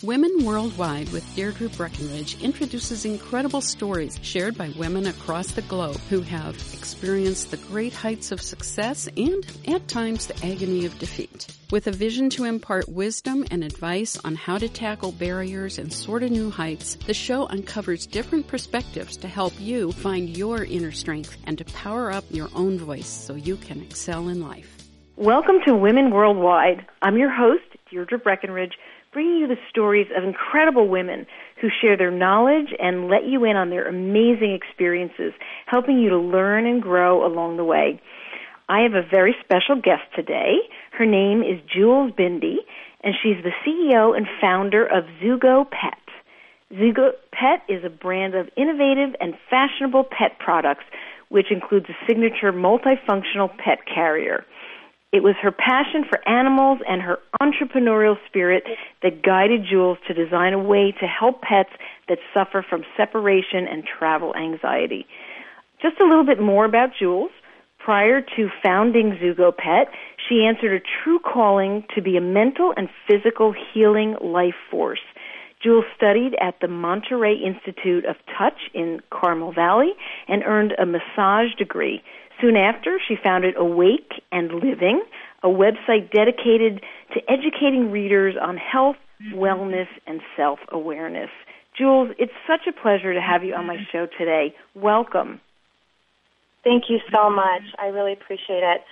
Women Worldwide with Deirdre Breckenridge introduces incredible stories shared by women across the globe who have experienced the great heights of success and, at times, the agony of defeat. With a vision to impart wisdom and advice on how to tackle barriers and soar to new heights, the show uncovers different perspectives to help you find your inner strength and to power up your own voice so you can excel in life. Welcome to Women Worldwide. I'm your host, Deirdre Breckenridge, bringing you the stories of incredible women who share their knowledge and let you in on their amazing experiences, helping you to learn and grow along the way. I have a very special guest today. Her name is Jules Bindi, and she's the CEO and founder of Zugo Pet. Zugo Pet is a brand of innovative and fashionable pet products, which includes a signature multifunctional pet carrier. It was her passion for animals and her entrepreneurial spirit that guided Jules to design a way to help pets that suffer from separation and travel anxiety. Just a little bit more about Jules. Prior to founding Zugo Pet, she answered a true calling to be a mental and physical healing life force. Jules studied at the Monterey Institute of Touch in Carmel Valley and earned a massage degree. Soon after, she founded Awake and Living, a website dedicated to educating readers on health, wellness, and self-awareness. Jules, it's such a pleasure to have you on my show today. Welcome. Thank you so much. I really appreciate it.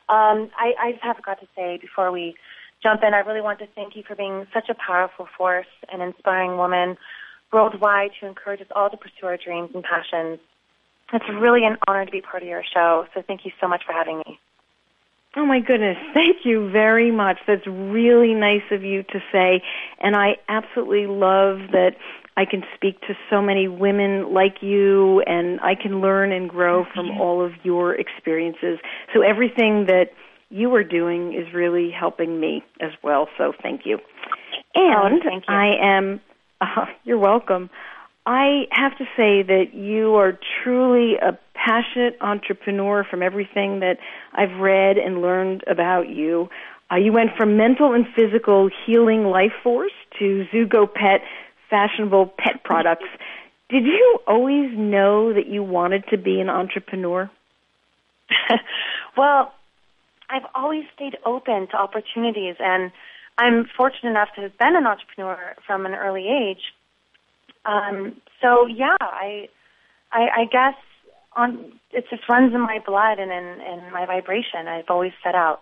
I just have got to say before we jump in, I really want to thank you for being such a powerful force and inspiring woman worldwide to encourage us all to pursue our dreams and passions. It's really an honor to be part of your show, so thank you so much for having me. Oh, my goodness. Thank you very much. That's really nice of you to say, and I absolutely love that I can speak to so many women like you, and I can learn and grow from all of your experiences. So everything that you are doing is really helping me as well, so thank you. And thank you. I am, you're welcome. I have to say that you are truly a passionate entrepreneur from everything that I've read and learned about you. You went from mental and physical healing life force to Zugo Pet, fashionable pet products. Did you always know that you wanted to be an entrepreneur? Well, I've always stayed open to opportunities, and I'm fortunate enough to have been an entrepreneur from an early age. So yeah, I guess it just runs in my blood and in my vibration. I've always set out.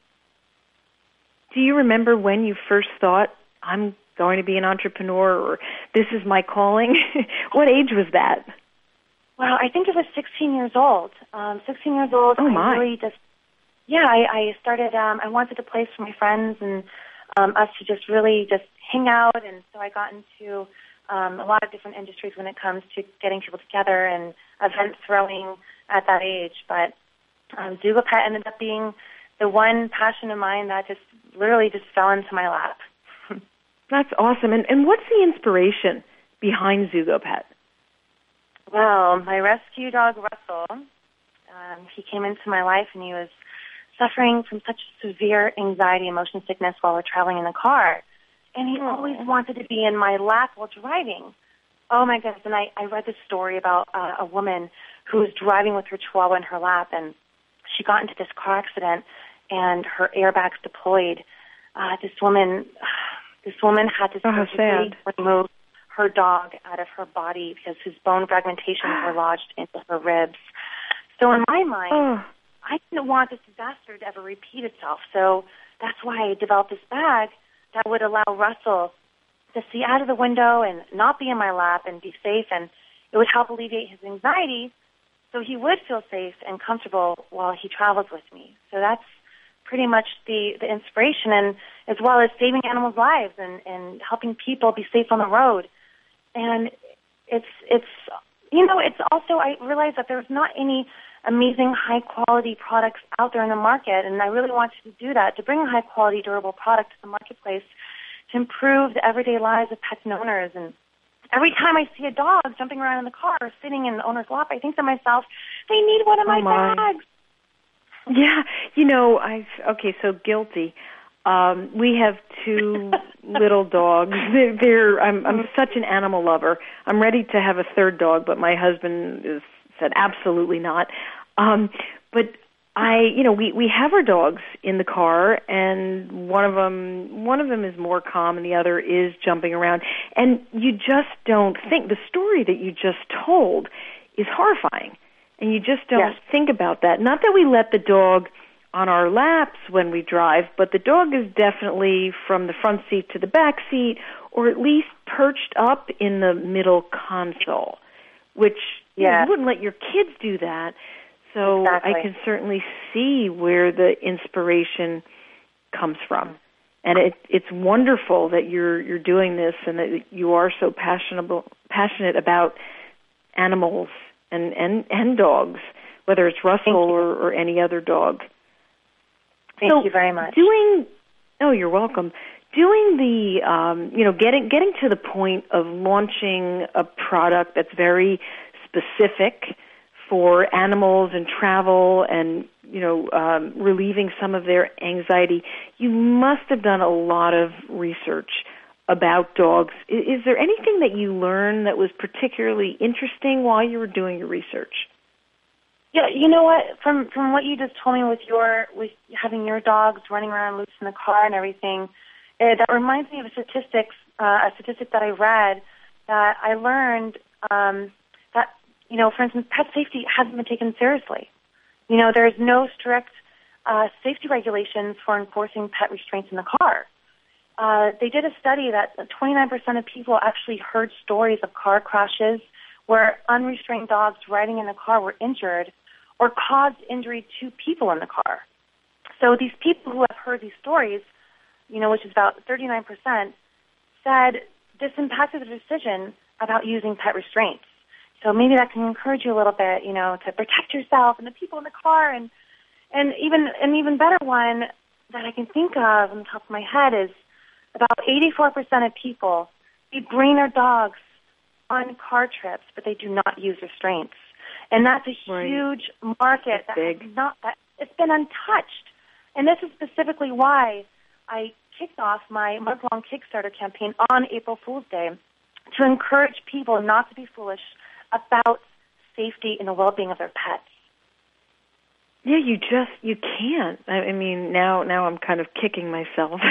Do you remember when you first thought, I'm going to be an entrepreneur, or this is my calling? What age was that? Well, I think it was 16 years old. 16 years old. Oh my! I started. I wanted a place for my friends and us to just really hang out, and so I got into a lot of different industries when it comes to getting people together and event throwing at that age. But Zugo Pet ended up being the one passion of mine that just literally just fell into my lap. That's awesome. And what's the inspiration behind Zugo Pet? Well, my rescue dog, Russell, he came into my life and he was suffering from such severe anxiety and motion sickness while we're traveling in the car. And he always wanted to be in my lap while driving. Oh, my goodness. And I read this story about a woman who was driving with her chihuahua in her lap, and she got into this car accident, and her airbags deployed. This woman had to surgically remove her dog out of her body because his bone fragmentations were lodged into her ribs. So in my mind, I didn't want this disaster to ever repeat itself. So that's why I developed this bag that would allow Russell to see out of the window and not be in my lap and be safe, and it would help alleviate his anxiety so he would feel safe and comfortable while he travels with me. So that's pretty much the inspiration, and as well as saving animals' lives and helping people be safe on the road. And it's also, I realize that there's not any amazing high-quality products out there in the market, and I really wanted to do that, to bring a high-quality, durable product to the marketplace to improve the everyday lives of pets and owners. And every time I see a dog jumping around in the car or sitting in the owner's lap, I think to myself, they need one of my bags. Yeah, so guilty. We have two little dogs. I'm such an animal lover. I'm ready to have a third dog, but my husband said absolutely not. But we have our dogs in the car, and one of them is more calm, and the other is jumping around. And you just don't think the story that you just told is horrifying, and you just don't think about that. Not that we let the dog on our laps when we drive, but the dog is definitely from the front seat to the back seat, or at least perched up in the middle console, which you wouldn't let your kids do that. So I can certainly see where the inspiration comes from. And it's wonderful that you're doing this and that you are so passionate about animals and dogs, whether it's Russell or any other dog. Thank you very much. You're welcome. Doing the, getting to the point of launching a product that's very specific for animals and travel and, relieving some of their anxiety, you must have done a lot of research about dogs. Is there anything that you learned that was particularly interesting while you were doing your research? Yeah, you know what? From what you just told me with having your dogs running around loose in the car and everything, that reminds me of a statistic that I read that I learned that, for instance, pet safety hasn't been taken seriously. There's no strict safety regulations for enforcing pet restraints in the car. They did a study that 29% of people actually heard stories of car crashes where unrestrained dogs riding in the car were injured or caused injury to people in the car. So these people who have heard these stories, which is about 39%, said this impacted their decision about using pet restraints. So maybe that can encourage you a little bit, to protect yourself and the people in the car. And even an even better one that I can think of on the top of my head is about 84% of people, they bring their dogs on car trips, but they do not use restraints. And that's a huge market that it's been untouched. And this is specifically why I kicked off my month-long Kickstarter campaign on April Fool's Day to encourage people not to be foolish about safety and the well-being of their pets. Yeah, you can't. I mean, now I'm kind of kicking myself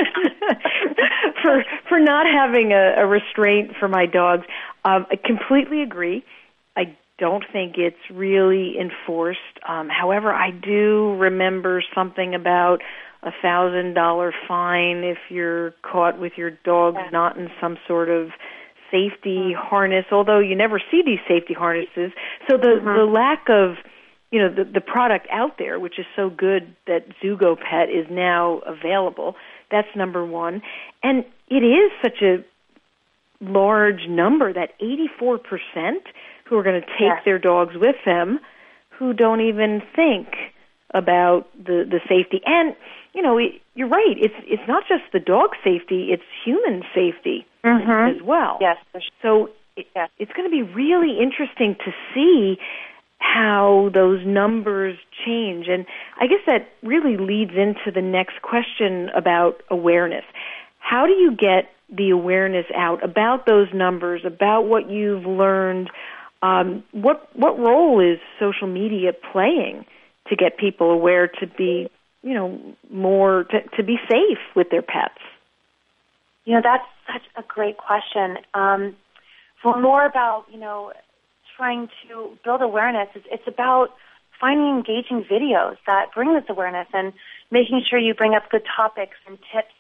for not having a restraint for my dogs. I completely agree. I don't think it's really enforced. However, I do remember something about $1,000 fine if you're caught with your dog not in some sort of safety harness, although you never see these safety harnesses. So the lack of, the product out there, which is so good that Zugo Pet is now available, that's number one. And it is such a large number, that 84% who are going to take their dogs with them who don't even think about the safety. And, you're right, it's not just the dog safety, it's human safety as well. Yes. So it's going to be really interesting to see how those numbers change. And I guess that really leads into the next question about awareness. How do you get the awareness out about those numbers, about what you've learned? What role is social media playing to get people aware to be, more to be safe with their pets? That's such a great question. For more about, trying to build awareness, it's about finding engaging videos that bring this awareness and making sure you bring up good topics and tips,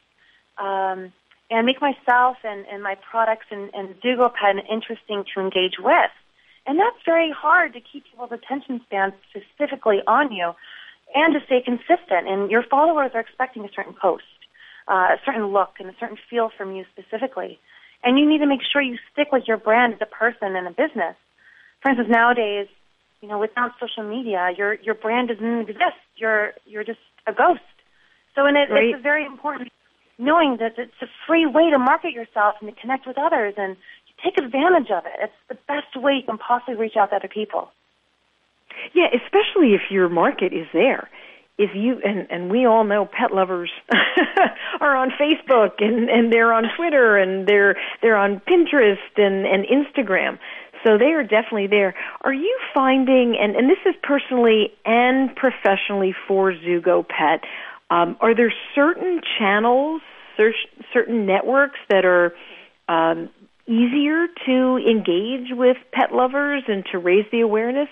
and make myself and my products and Zugo Pet interesting to engage with. And that's very hard to keep people's attention spans specifically on you and to stay consistent. And your followers are expecting a certain post, a certain look, and a certain feel from you specifically. And you need to make sure you stick with your brand as a person and a business. For instance, nowadays, without social media, your brand doesn't exist. You're just a ghost. So it's very important knowing that it's a free way to market yourself and to connect with others, and you take advantage of it. It's the best way you can possibly reach out to other people. Yeah, especially if your market is there. if you, and we all know pet lovers are on Facebook and they're on Twitter and they're on Pinterest and Instagram. So they are definitely there. Are you finding, and this is personally and professionally for Zugo Pet, are there certain channels, certain networks that are easier to engage with pet lovers and to raise the awareness?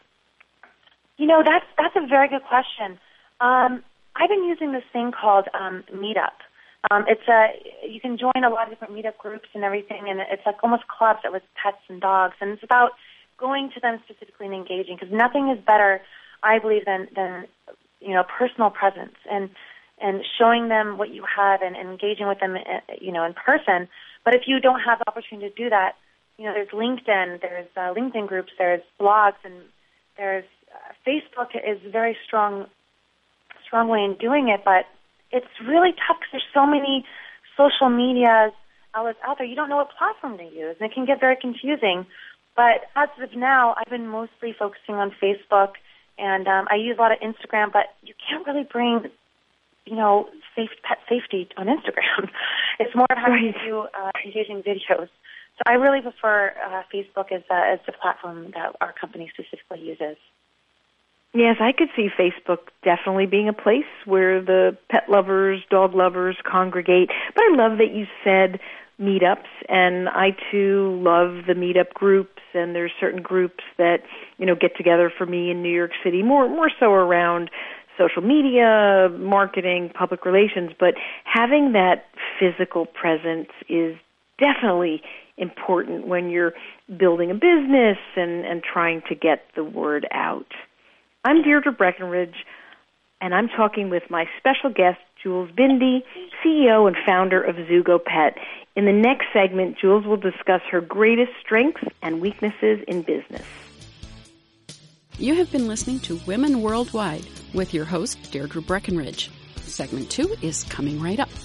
That's a very good question. I've been using this thing called Meetup. You can join a lot of different meetup groups and everything, and it's like almost clubs with pets and dogs, and it's about going to them specifically and engaging, because nothing is better, I believe, than personal presence and showing them what you have and engaging with them, in person. But if you don't have the opportunity to do that, there's LinkedIn, there's LinkedIn groups, there's blogs, and there's Facebook is a very strong way in doing it, but it's really tough because there's so many social media outlets out there. You don't know what platform to use, and it can get very confusing. But as of now, I've been mostly focusing on Facebook, and I use a lot of Instagram, but you can't really bring, pet safety on Instagram. It's more of having to do engaging videos. So I really prefer Facebook as the platform that our company specifically uses. Yes, I could see Facebook definitely being a place where the pet lovers, dog lovers congregate. But I love that you said meetups, and I too love the meetup groups, and there's certain groups that, get together for me in New York City, more so around social media, marketing, public relations, but having that physical presence is definitely important when you're building a business and trying to get the word out. I'm Deirdre Breckenridge, and I'm talking with my special guest, Jules Bindi, CEO and founder of Zugo Pet. In the next segment, Jules will discuss her greatest strengths and weaknesses in business. You have been listening to Women Worldwide with your host, Deirdre Breckenridge. Segment 2 is coming right up.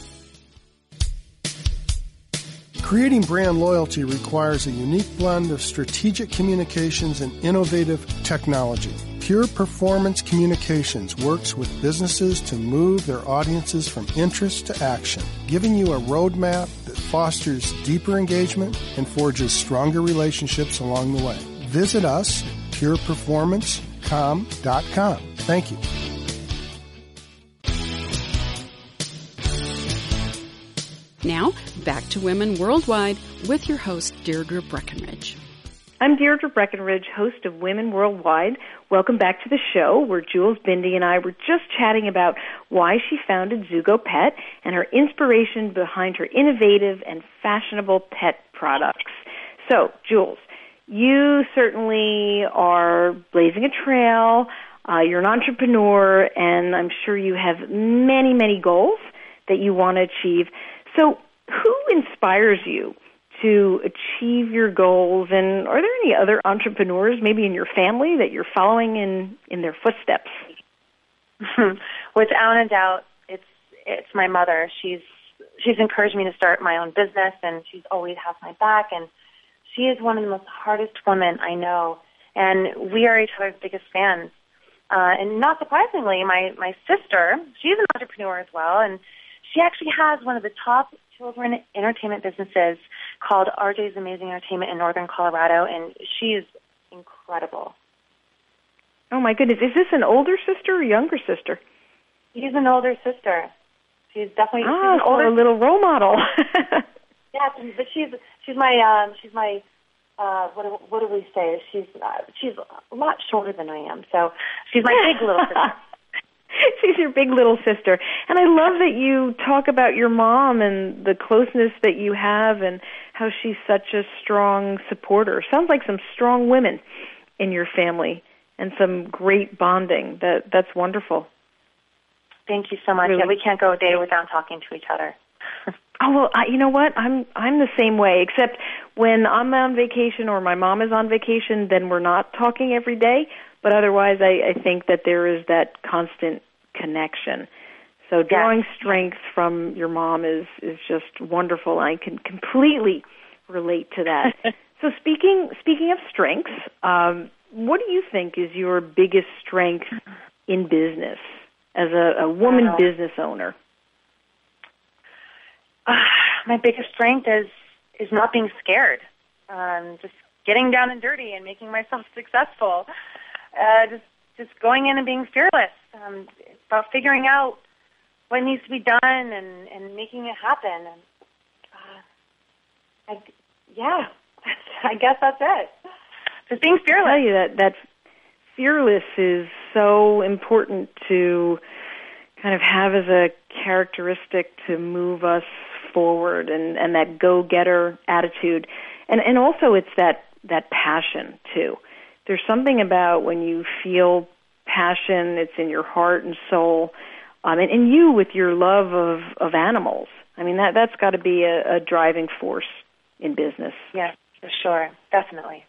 Creating brand loyalty requires a unique blend of strategic communications and innovative technology. Pure Performance Communications works with businesses to move their audiences from interest to action, giving you a roadmap that fosters deeper engagement and forges stronger relationships along the way. Visit us at pureperformancecom.com. Thank you. Now, back to Women Worldwide with your host, Deirdre Breckenridge. I'm Deirdre Breckenridge, host of Women Worldwide. Welcome back to the show, where Jules Bindi and I were just chatting about why she founded Zugo Pet and her inspiration behind her innovative and fashionable pet products. So, Jules, you certainly are blazing a trail. You're an entrepreneur, and I'm sure you have many, many goals that you want to achieve. So who inspires you to achieve your goals, and are there any other entrepreneurs maybe in your family that you're following in their footsteps? Without a doubt, it's my mother. She's encouraged me to start my own business, and she's always had my back, and she is one of the most hardest women I know, and we are each other's biggest fans. And not surprisingly, my sister, she's an entrepreneur as well, and she actually has one of the top children entertainment businesses called RJ's Amazing Entertainment in Northern Colorado, and she is incredible. Oh, my goodness. Is this an older sister or younger sister? She's an older sister. She's definitely she's a little role model. Yeah, but she's my what do we say? She's a lot shorter than I am, so she's my big little sister. She's your big little sister. And I love that you talk about your mom and the closeness that you have and how she's such a strong supporter. Sounds like some strong women in your family and some great bonding. That's wonderful. Thank you so much. Really. Yeah, we can't go a day without talking to each other. Oh, well, you know what? I'm the same way, except when I'm on vacation or my mom is on vacation, then we're not talking every day. But otherwise, I think that there is that constant connection. So drawing strength from your mom is just wonderful. I can completely relate to that. So speaking of strengths, what do you think is your biggest strength in business? as a woman business owner? My biggest strength is not being scared. Just getting down and dirty and making myself successful. Just going in and being fearless. It's about figuring out what needs to be done and making it happen. And I guess that's it. Just being fearless. I tell you that fearless is so important to kind of have as a characteristic to move us forward, and that go-getter attitude. And also it's that passion, too. There's something about when you feel passion, it's in your heart and soul, and you with your love of animals. I mean, that's got to be a driving force in business. Yes, for sure. Definitely.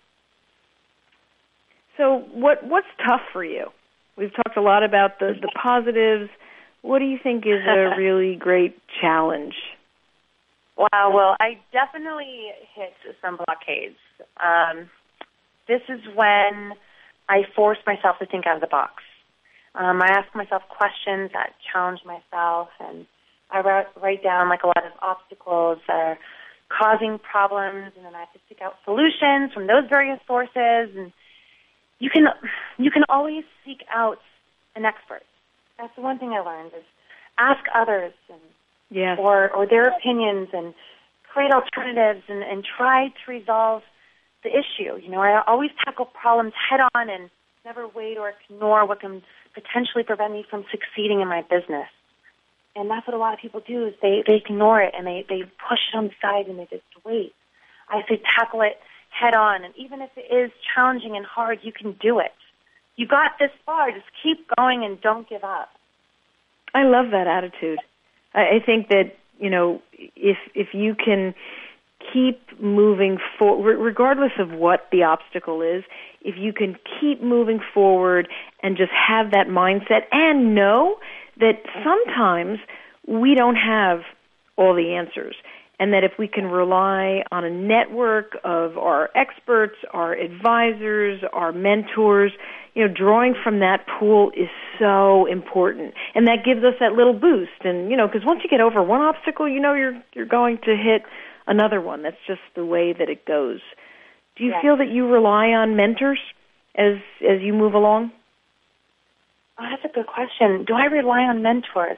So what's tough for you? We've talked a lot about the positives. What do you think is a really great challenge? Wow, well, I definitely hit some blockades. This is when I force myself to think out of the box. I ask myself questions that challenge myself, and I write down like a lot of obstacles that are causing problems, and then I have to seek out solutions from those various sources. And you can always seek out an expert. That's the one thing I learned is ask others or their opinions and create alternatives and try to resolve the issue. You know, I always tackle problems head on and never wait or ignore what can potentially prevent me from succeeding in my business. And that's what a lot of people do is they ignore it and they push it on the side and they just wait. I say tackle it head on, and even if it is challenging and hard, you can do it. You got this far. Just keep going and don't give up. I love that attitude. I think that, you know, if you can keep moving forward, regardless of what the obstacle is, if you can keep moving forward and just have that mindset and know that sometimes we don't have all the answers, and that if we can rely on a network of our experts, our advisors, our mentors, you know, drawing from that pool is so important. And that gives us that little boost. And, you know, because once you get over one obstacle, you know you're going to hit another one. That's just the way that it goes. Do you feel that you rely on mentors as you move along? Oh, that's a good question. Do I rely on mentors?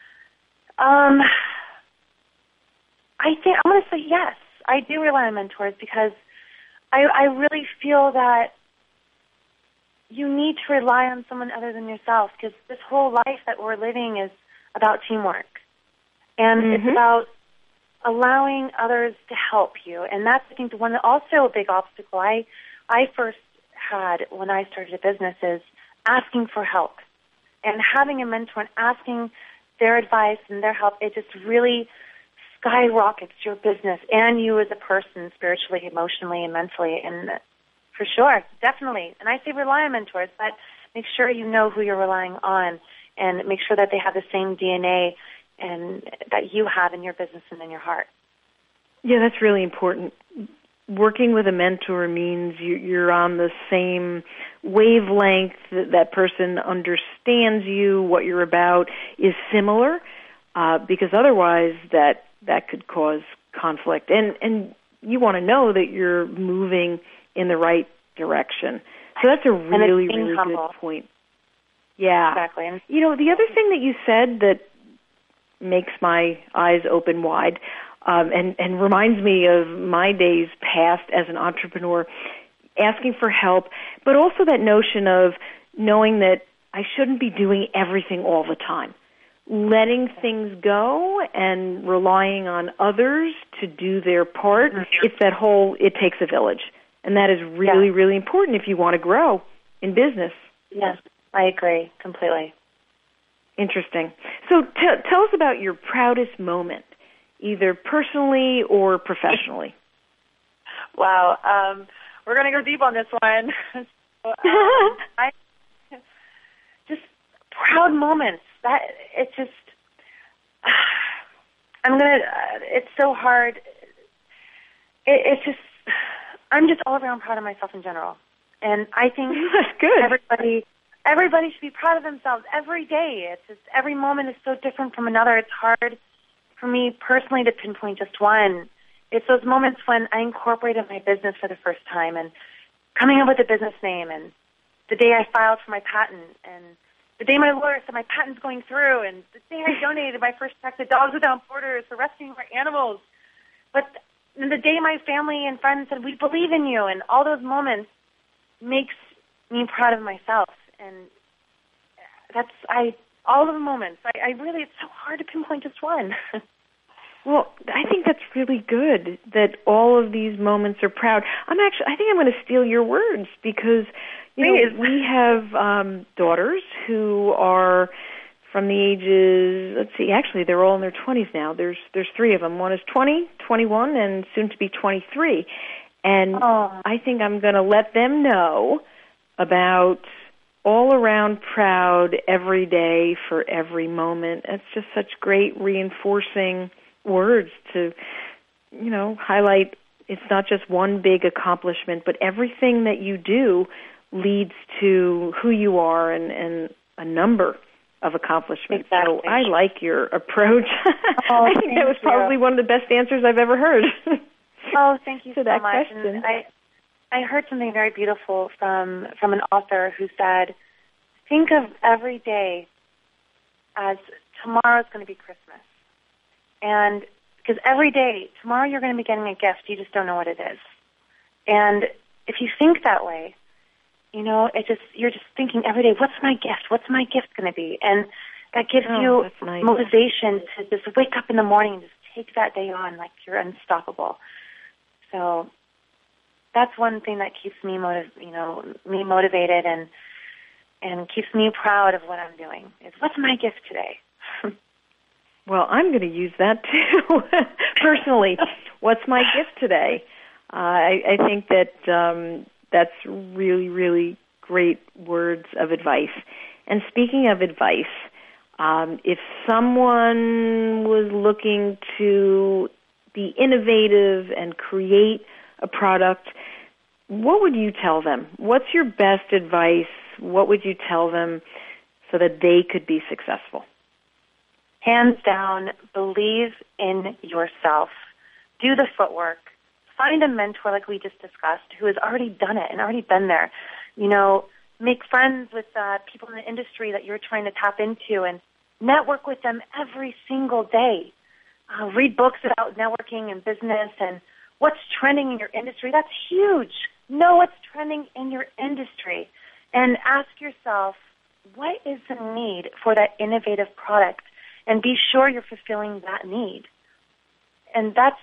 I think I'm going to say yes. I do rely on mentors because I really feel that you need to rely on someone other than yourself, because this whole life that we're living is about teamwork. And it's about allowing others to help you. And that's, I think, the one also a big obstacle I first had when I started a business is asking for help. And having a mentor and asking their advice and their help, it just really skyrockets your business and you as a person, spiritually, emotionally, and mentally. And for sure, definitely. And I say rely on mentors, but make sure you know who you're relying on and make sure that they have the same DNA and that you have in your business and in your heart. Yeah, that's really important. Working with a mentor means you're on the same wavelength, that person understands you, what you're about is similar, because otherwise that could cause conflict. And you want to know that you're moving in the right direction. So that's a really, really good point. Yeah. Exactly. You know, the other thing that you said that makes my eyes open wide and reminds me of my days past as an entrepreneur, asking for help, but also that notion of knowing that I shouldn't be doing everything all the time. Letting things go and relying on others to do their part. It's that whole, it takes a village. And that is really, really important if you want to grow in business. Yes, I agree completely. Interesting. So tell us about your proudest moment, either personally or professionally. Wow. We're going to go deep on this one. I just proud moments. That it's just it's so hard. It's just I'm just all around proud of myself in general. And I think that's good. Everybody everybody should be proud of themselves every day. It's just every moment is so different from another. It's hard for me personally to pinpoint just one. It's those moments when I incorporated my business for the first time and coming up with a business name, and the day I filed for my patent, and the day my lawyer said my patent's going through, and the day I donated my first check to Dogs Without Borders for rescuing our animals. But the day my family and friends said, we believe in you, and all those moments makes me proud of myself. And all of the moments, I really, it's so hard to pinpoint just one. Well, I think that's really good that all of these moments are proud. I think I'm going to steal your words because, we have daughters who are from the ages, let's see, actually they're all in their 20s now. There's three of them. One is 20, 21, and soon to be 23. And I think I'm going to let them know about all around proud every day for every moment. It's just such great reinforcing words to, highlight it's not just one big accomplishment, but everything that you do leads to who you are and a number of accomplishments. Exactly. So I like your approach. I think that was probably one of the best answers I've ever heard. Thank you to so that much. question. And I heard something very beautiful from an author who said, think of every day as tomorrow's going to be Christmas. And because every day, tomorrow you're going to be getting a gift, you just don't know what it is. And if you think that way, you're just thinking every day, what's my gift? What's my gift going to be? And that gives you motivation to just wake up in the morning and just take that day on like you're unstoppable. So that's one thing that keeps me motivated and keeps me proud of what I'm doing. Is what's my gift today? Well, I'm going to use that too, personally. What's my gift today? I think that that's really, really great words of advice. And speaking of advice, if someone was looking to be innovative and create a product, what would you tell them? What's your best advice? What would you tell them so that they could be successful? Hands down, believe in yourself. Do the footwork. Find a mentor like we just discussed who has already done it and already been there. Make friends with people in the industry that you're trying to tap into and network with them every single day. Read books about networking and business and what's trending in your industry. That's huge. Know what's trending in your industry and ask yourself, what is the need for that innovative product? And be sure you're fulfilling that need. And that's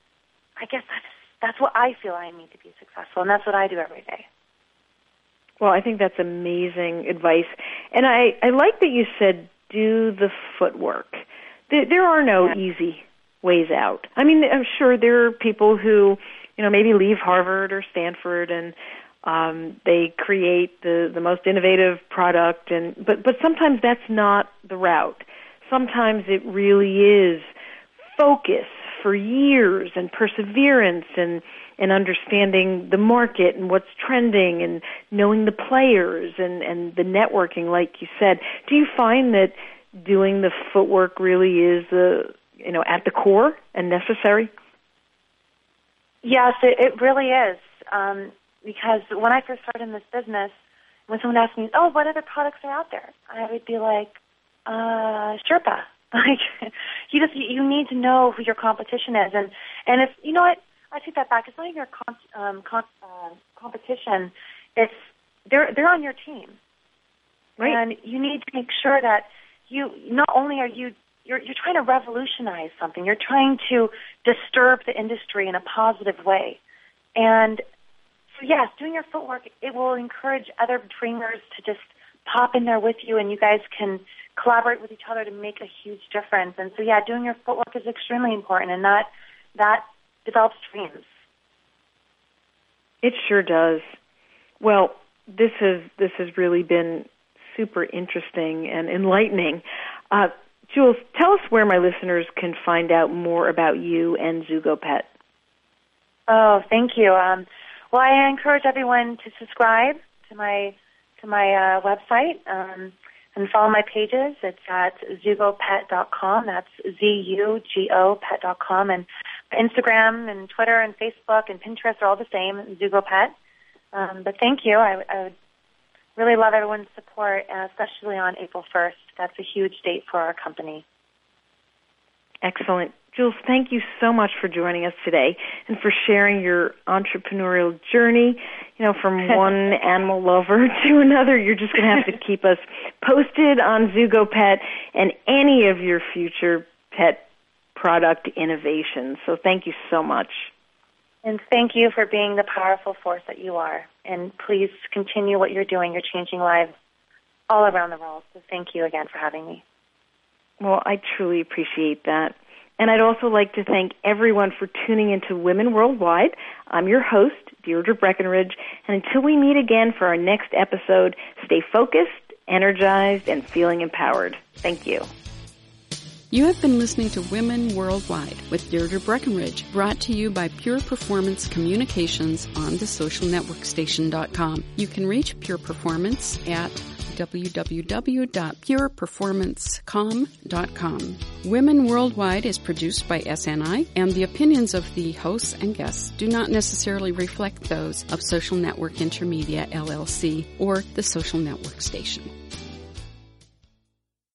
what I feel I need to be successful, and that's what I do every day. Well, I think that's amazing advice. And I like that you said do the footwork. There are no easy ways out. I mean, I'm sure there are people who, maybe leave Harvard or Stanford and they create the most innovative product, but sometimes that's not the route. Sometimes it really is focus for years and perseverance and understanding the market and what's trending and knowing the players and the networking, like you said. Do you find that doing the footwork really is at the core and necessary? Yes, it really is. Because when I first started in this business, when someone asked me, what other products are out there? I would be like, Sherpa. Like, you need to know who your competition is. And if, I take that back. It's not even your competition. It's, they're on your team. Right. And you need to make sure that not only are you're trying to revolutionize something, you're trying to disturb the industry in a positive way. And so, yes, doing your footwork, it will encourage other dreamers to just pop in there with you, and you guys can collaborate with each other to make a huge difference. And so, doing your footwork is extremely important, and that develops dreams. It sure does. Well, this has really been super interesting and enlightening. Jules, tell us where my listeners can find out more about you and Zugopet. Oh, thank you. Well, I encourage everyone to subscribe to my to my website and follow my pages. It's at zugopet.com. That's ZUGO pet.com. And Instagram and Twitter and Facebook and Pinterest are all the same, Zugopet. But thank you. I would really love everyone's support, especially on April 1st. That's a huge date for our company. Excellent. Jules, thank you so much for joining us today and for sharing your entrepreneurial journey, from one animal lover to another. You're just going to have to keep us posted on Zugopet and any of your future pet product innovations. So thank you so much. And thank you for being the powerful force that you are. And please continue what you're doing. You're changing lives all around the world. So thank you again for having me. Well, I truly appreciate that. And I'd also like to thank everyone for tuning into Women Worldwide. I'm your host, Deirdre Breckenridge, and until we meet again for our next episode, stay focused, energized, and feeling empowered. Thank you. You have been listening to Women Worldwide with Deirdre Breckenridge, brought to you by Pure Performance Communications on thesocialnetworkstation.com. You can reach Pure Performance at www.pureperformancecom.com. Women Worldwide is produced by SNI, and the opinions of the hosts and guests do not necessarily reflect those of Social Network Intermedia, LLC, or the Social Network Station.